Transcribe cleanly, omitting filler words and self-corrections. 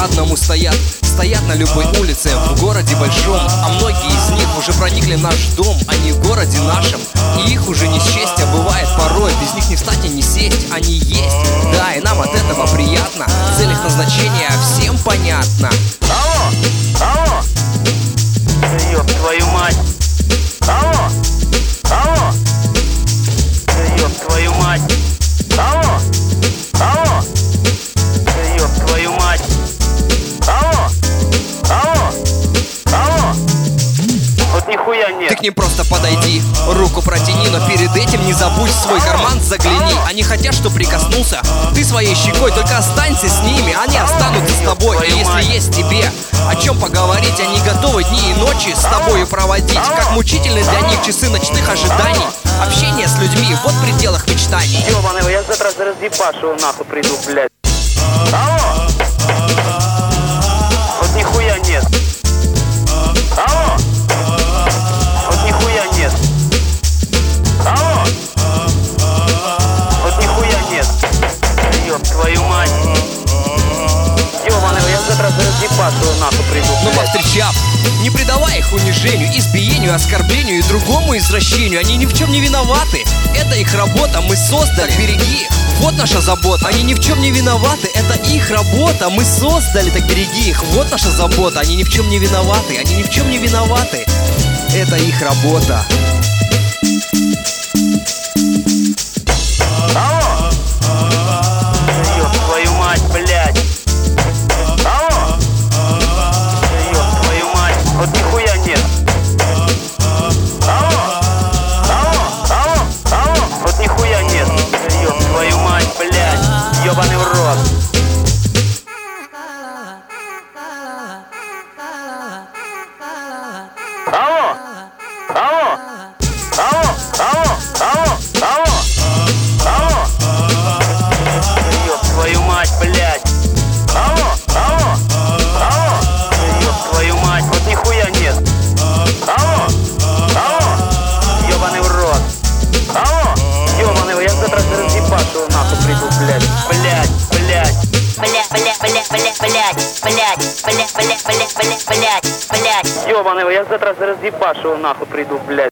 по одному стоят на любой улице в городе большом. А многие из них уже проникли в наш дом. Они в городе нашем, и их уже не счесть. А бывает порой, без них не встать и не сесть. Они есть, да, и нам от этого приятно. Цель их назначения всем понятна. Алло, алло, да ёб твою мать. Алло, алло, да ёб твою мать. Алло, алло, да ёб твою мать. Алло, алло, алло, вот нихуя нет. Ты к ним просто подойди, руку протяни, но перед этим не забудь в свой карман загляни. Они хотят, что прикоснулся ты своей щекой, только останься с ними, они останутся с тобой. И если есть тебе о чем поговорить, они готовы дни и ночи с тобою проводить. Как мучительны для них часы ночных ожиданий. Общение с людьми вот в пределах мечтаний. Ёбаный, я завтра разъебашу, нахуй приду, блядь. Алло, вот нихуя нет. Алло, вот нихуя нет. Алло, вот нихуя нет. Ёб твою мать. Ёбаный, я завтра разъебашу, нахуй приду, Но блядь. повстречав, не предавай их унижению, избиению, оскорблению и другому извращению. Они ни в чем не виноваты, это их работа, мы создали. Так береги их, вот наша забота. Они ни в чем не виноваты, это их работа, мы создали. Так береги их, вот наша забота. Они ни в чем не виноваты, они ни в чем не виноваты, это их работа. Алло, да ёб твою мать, блядь. Алло, да ёб твою мать, вот нихуя нет. Алло, алло, алло, алло, вот нихуя нет. Да ёб твою мать, блядь, ёбаный в рот. Алло, алло, алло, алло, алло, алло, алло, да ёб твою мать, блядь. Алло, алло, алло, да ёб твою мать, вот нихуя нет. Алло, алло, ёбаный в рот. Алло, ёбаный, я завтра разъебашу, нахуй приду, блядь, блядь, блядь. Ёбаный, я завтра разъебашу, нахуй приду, блядь.